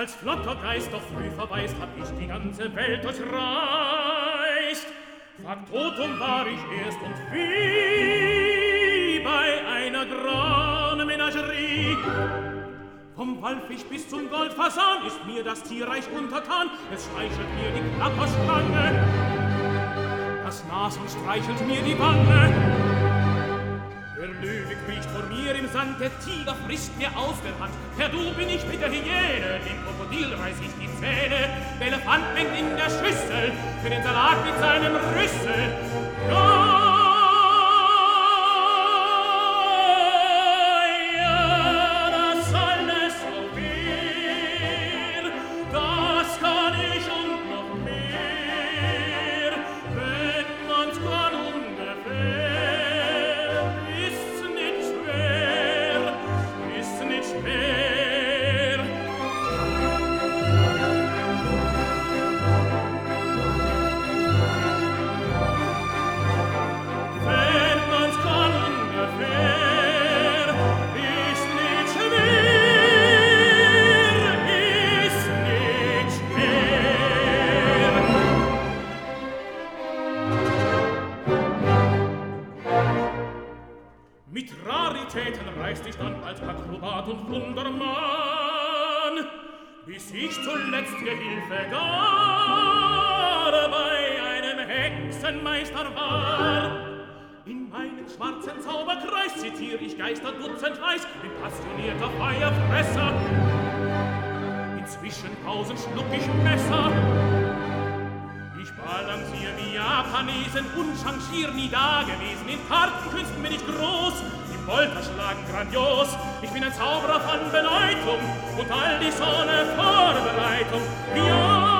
Als flotter Geist doch früh verweist, hab ich die ganze Welt durchreist. Faktotum war ich erst und wie bei einer grauen Menagerie. Vom Walfisch bis zum Goldfasan ist mir das Tierreich untertan. Es streichelt mir die Klapperschlange, das Nasen streichelt mir die Wange. Der Löwe kriecht vor mir im Sand, der Tiger frisst mir aus der Hand. Herr, du bin ich mit der Hyäne, dem Krokodil reiß ich die Zähne. Der Elefant mengt in der Schüssel für den Salat mit seinem Rüssel. Ja, das alles so viel, das kann ich und noch mehr, wenn man's kann ungefähr. Ist nicht schwer, ist nicht schwer. Wenn man's kann ungefähr, ist nicht schwer, ist nicht schwer. Mit Raritäten reist ich dann als Akrobat und Wundermann, bis ich zuletzt Gehilfe gar bei einem Hexenmeister war. In meinem schwarzen Zauberkreis zitier ich Geister dutzendweis, bin passionierter Feuerfresser. In Zwischenpausen schluck ich Messer. Ich balancier wie Japanesen, unchangier nie dagewesen. In Kartenkünsten bin ich groß, im Polterschlagen grandios. Ich bin ein Zauberer von Bedeutung und all dies ohne Vorbereitung. Ja,